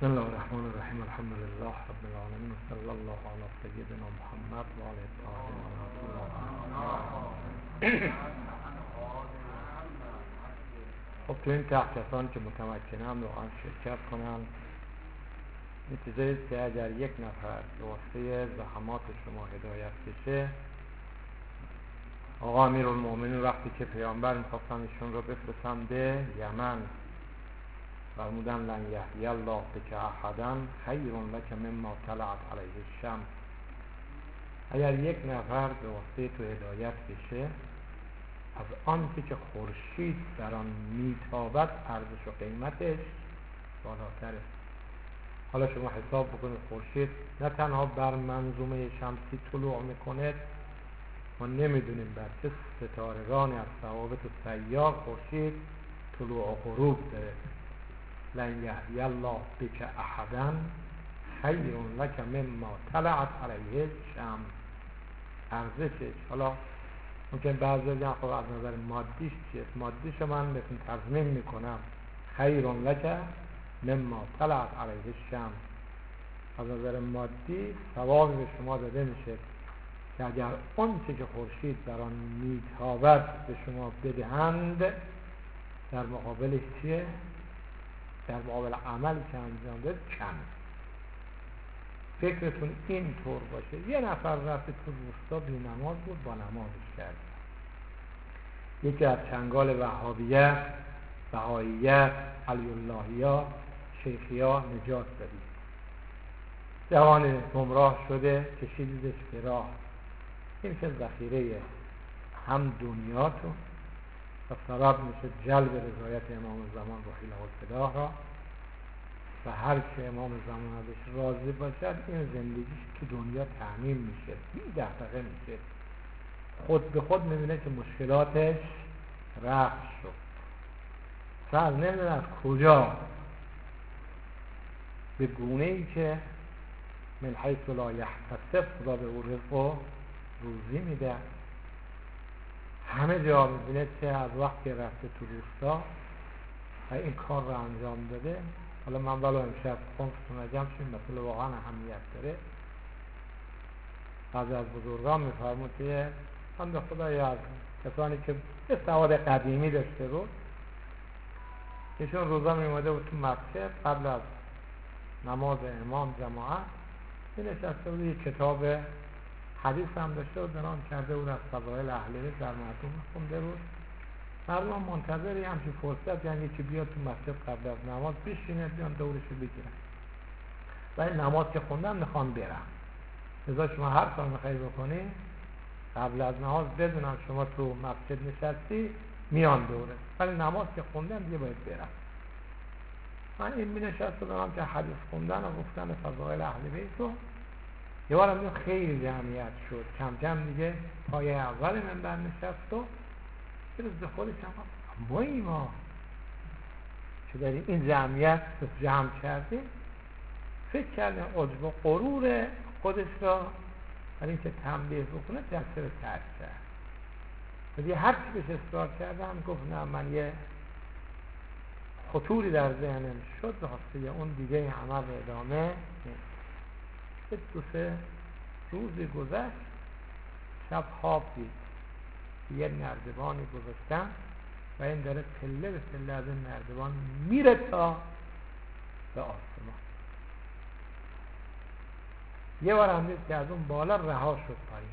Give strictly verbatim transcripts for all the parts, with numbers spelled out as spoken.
بسم الله الرحمن الرحیم. الحمد لله رب العالمین و صلی الله علی سیدنا محمد و آله الطاهرین الله. خب تو این تحت کسانی که متمکنن واقعا شرکت کنن، نتیجه است که اگر یک نفر به واسطه زحمات شما هدایت بشه، آقا امیرالمؤمنین وقتی که پیامبر میخواستن ایشون رو بفرستن به یمن فرمودن لن یهدی الله بک احدا خیر لک مما طلعت علیه الشمس. اگر یک نفر به واسطه تو هدایت بشه، از آنچه که خورشید در آن میتابد ارزش و قیمتش بالاتره. حالا شما حساب بکنید، خورشید نه تنها بر منظومه شمسی طلوع میکنه، ما نمیدونیم بر چه ستارگانی از ثوابت و سیار خورشید طلوع و غروب داره. لن یهدی الله بک احدا خیر لک مما طلعت علیه الشمس. ارزشش، حالا ممکن بعضی بگن خب از نظر مادیش چیه؟ مادیش من مثل تضمین میکنم، خیر لک مما طلعت علیه الشمس. از نظر مادی ثوابی به شما داده میشه که اگر اون چه که خورشید در آن میتابد به شما بدهند، در مقابل چیه؟ در مقابل عمل که انجام داد کم. فکرتون این طور باشه، یه نفر رفت تو روستا بی نماز بود، با نمازش کرد. یکی از چنگال وهابیه، بهائیه، علی اللهیه، شیخیه نجات دادی. جوان گمراه شده، کشیدیدش به راه. این که ذخیره هم دنیا تو و سبب میشه جلب رضایت امام زمان رحیله الفداه را، و هر که امام زمان ازش راضی باشد این زندگیش تو دنیا تأمین میشه، بی دغدغه میشه، خود به خود میبینه که مشکلاتش رفع شد. فرض نمیدونه از کجا، به گونه ای که من حیث لا یحتسب خدا به او رزق و روزی میده. همه جا میبینه که از وقتی رفته تو روستا و این کار رو انجام داده. حالا من ولو امشب خونستون نجم شیم، مثل واقعا اهمیت داره. بعضی از بزرگان میفرمود که هم به خدای از کسانی که یه سواد قدیمی داشته بود، ایشون روزا میماده بود تو مسجد قبل از نماز امام جماعت نشسته بود، یه کتاب حدیث هم داشته بود، بنام کرده بود از فضائل اهل بیت در مردم خونده بود. مردم منتظری همچین فرصت، یعنی که بیاد تو مسجد قبل از نماز بشینه، بیان دورشو بگیرن. ولی نماز که خوندن میخوان برن. لذا شما هر کار میخوایی بکنی قبل از نماز بدونن شما تو مسجد نشستی، میان دوره. ولی نماز که خوندن دیگه باید برن. من این می نشسته دارم که حدیث خوندن و گفتن فضائل اهل بیت رو یه بارم دیگه خیلی جمعیت شد، کم کم دیگه پای اول منبر نشست و یه روز به خودش هم بایی ما که داریم این جمعیت رو جمع کردیم، فکر کردیم عجب و غرور خودش را برای اینکه تنبیه بکنه جلسه رو ترک کرد. دیگه هر چی بهش اصرار کردم گفت نه، من یه خطوری در ذهنم شد به خاطر اون دیگه این عمل رو ادامه نیست. دو سه روزی گذشت، شب خواب دید یه نردبانی گذاشتن و این داره پله به پله از این نردبان میره تا به آسمان. یه بار هم دید که از اون بالا رها شد پایین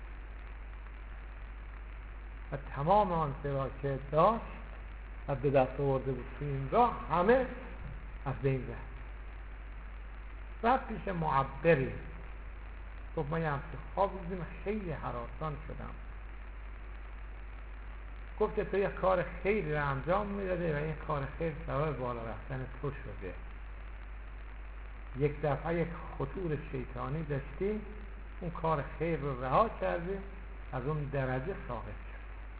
و تمام آن سرا که داشت و به دست آورده بود تو این راه همه از بین رفت. رفت پیش معبری، گفت من یه همچه خواب دیدم، خیلی هراسان شدم. گفت که تو یک کار خیلی رو انجام میداده و این کار خیلی سبب بالا رفتن تو شده. یک دفعه یک خطور شیطانی داشتی، اون کار خیر رو رها کردی، از اون درجه ساقط شد.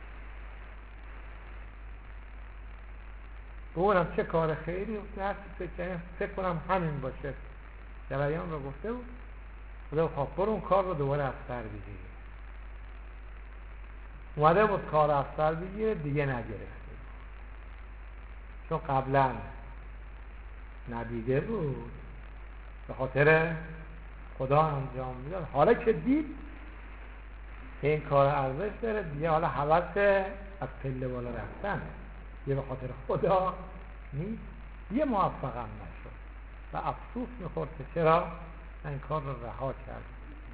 بگونم چه کار خیری؟ فکر, فکر کنم همین باشه. جریان رو گفته بود. خدا خب برو اون کار رو دوباره از سر بگیری. اومده بود کار از سر بگیره، دیگه نگرفته، چون قبلا ندیده بود به خاطر خدا انجام میداد. حالا که دید که این کار ارزش داره دیگه، حالا هوس از پله بالا رفتن یه به خاطر خدا نیست، یه موفقم نشد و افسوس میخورد که چرا این کار رو رها کرد.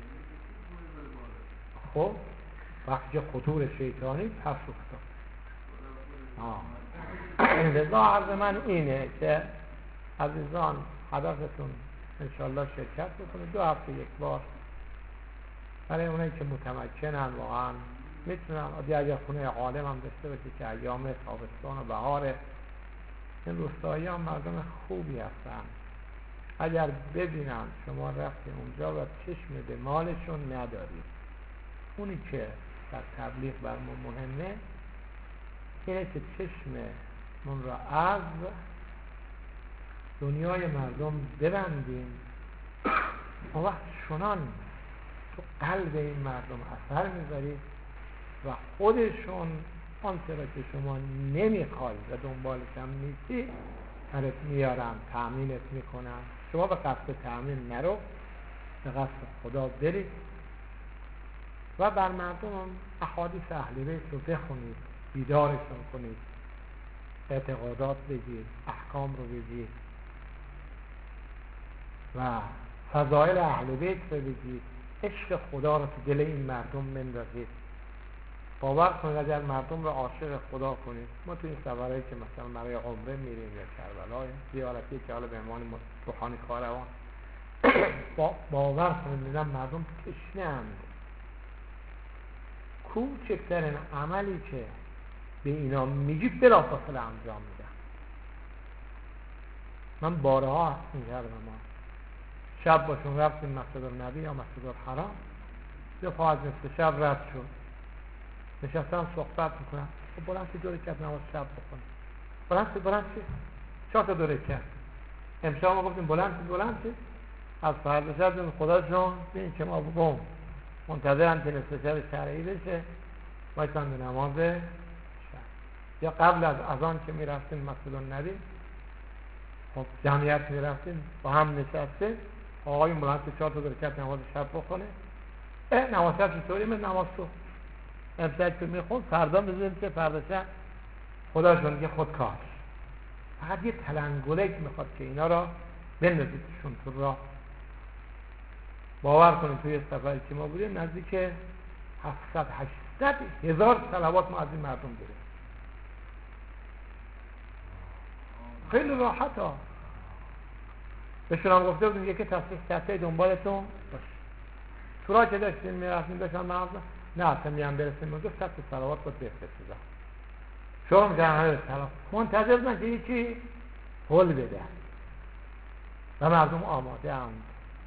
خب وقتی که خطور شیطانی پس افتاد. لذا عرض من اینه که عزیزان هدفتون انشالله شرکت بکنید دو هفته یک بار. برای اونایی که متمکنن واقعا میتونن عادی اگر خونه عالم هم داشته باشه که ایام تابستان و بهاره، این روستایی هم مردم خوبی هستن. اگر ببینن شما رفتین اونجا و چشم به مالشون ندارید، اونی که در تبلیغ بر ما مهمه اینه که چشممون را از دنیای مردم ببندیم، اون وقت چنان تو قلب این مردم اثر میذارید و خودشون آنچه را که شما نمیخوای و دنبالش هم نیستی برات میارن، تأمینت میکنن. شما به قصد تأمین نرو، به قصد خدا برید و بر مردم هم احادیث اهل بیت رو بخونید، بیدارشون کنید، اعتقادات بگید، احکام رو بگید و فضائل اهل بیت رو بگید، عشق خدا رو تو دل این مردم بندازید. باور کنید اگر مردم رو عاشق خدا کنید، ما تو این سفرهایی که مثلا برای عمره میریم یا کربلا زیارتی که حالا به عنوان روحانی کاروان با باور کنید میدن مردم تشنه‌اند، کوچکترین عملی که به اینا میگی بلافاصله انجام میدن. من بارها این کردم، ما شب باشون رفتیم مسجد النبی یا مسجد الحرام، یا پا از نصف شب رد شد نشستم صحبت میکنم، خب بلند چه دوره کرد نماز شب بکنم، بلند چه بلند چه چهار تا دوره کرد. امشب ما گفتیم بلند چه بلند چه از فردا شب خدا جون ببین که ما بگم منتظرم که نصف شب شرعی بشه بایستن به نماز شب. یا قبل از اذان که میرفتیم مسجد النبی، خب جمعیت میرفتیم با هم نشسته، آقای بلند چه چهار تا دوره کرد نماز شب بکنه. اه نماز شب چطوری؟ من نماز تو امشب که میخوند فردا میذاریم که فردا شب خداشون میگه خودکار. فقط یه تلنگولک میخواد که اینا را بندازیدشون تو راه. باور کنید توی سفری که ما بودیم نزدیک هفتصد هشتصد هزار صلوات ما از این مردم داریم. خیلی راحت ها. بهشون هم گفته بودیم یکی تصریح کسی دنبالتون باش. تو راه که داشتیم میرفتیم داشتم مغزم نه اصلا میام برسیم میگه صد صلوات باید بفرستیدم. شروع میکنم همه سلام منتظر بودن که یکی حل بده و مردم آماده اند.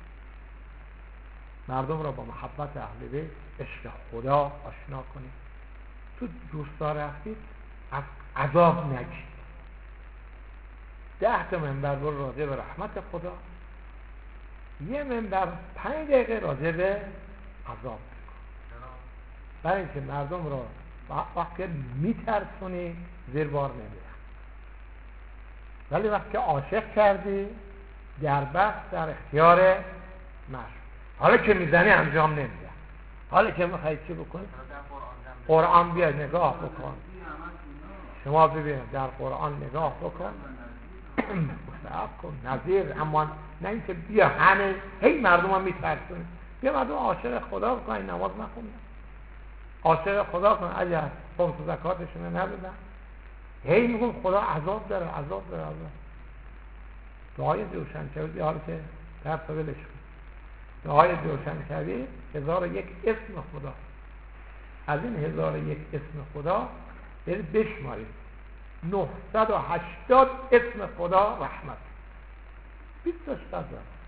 مردم را با محبت اهل بیت، عشق خدا آشنا کنید. تو دوستا رفتید از عذاب نگید. ده تا منبر برو راجع به رحمت خدا، یه منبر پنج دقیقه راجع به عذاب بکن. برای اینکه مردم را وقتی میترسونی زیر بار نمیرن، ولی وقتی عاشق کردی در بحث در اختیار مشروع. حالا که میزنی انجام نمیده، حالا که میخوایی چی بکنی؟ قرآن بیا نگاه بکن، شما ببین در قرآن نگاه بکن مستحب کن نظیر، اما نه اینکه بیا همه هی مردم هم میترسونی. بیا مردم عاشق خدا بکن، این نماز نخونن، عاشق خدا کن، اگر خمس و زکاتشون ندادن هی میگن خدا عذاب داره عذاب داره عذاب. دعای روشنشوی حالا که در طولش کن، دعای روشنشوی هزار و یک اسم خدا، از این هزار و یک اسم خدا برید بشمارید نهصد و هشتاد اسم خدا رحمت بیست تا شد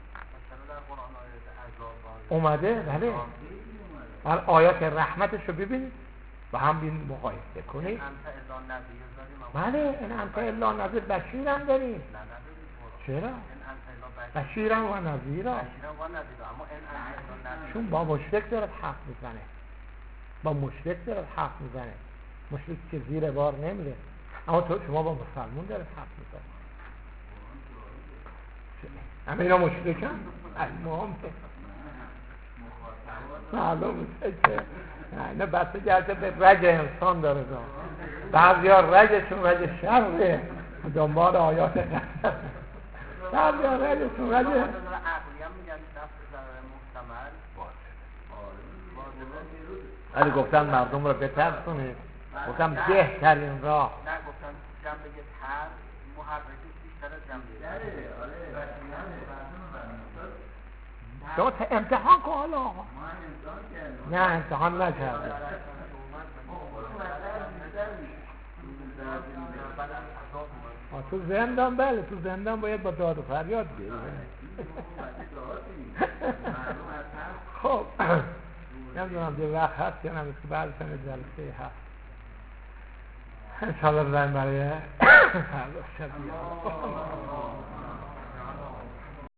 اومده. بله آیات رحمتش رو ببینید و هم بین مقایسه کنید. بله این انت الا نذیر بشیر هم داریم. چرا؟ بشیر هم و نذیر هم، چون با مشرک دارد حق میزنه، با مشرک دارد حق میزنه. مشرک که زیر بار نمیره، اما تو شما با مسلمون دارد حق میزنه. همه اینا مشرکن المهم معلوم میشه که نه بسته گرده به رگ انسان داره دا بعضی ها رگشون رگ شره دنبال آیات قدر بعضی ها رگشون رگ ولی گفتن مردم رو بترسونید گفتم بهترین راه نه گفتن جنبه تر محرکش بیشتر از جنبه شما امتحان کن حالا نه امتحان نکرده تو زندان بله تو زندان باید با داد و فریاد بیایی خب نمیدونم یه وقت هست یا نمیست که بعد سن جلسه هست انشاءالله بزنیم برای فردا شب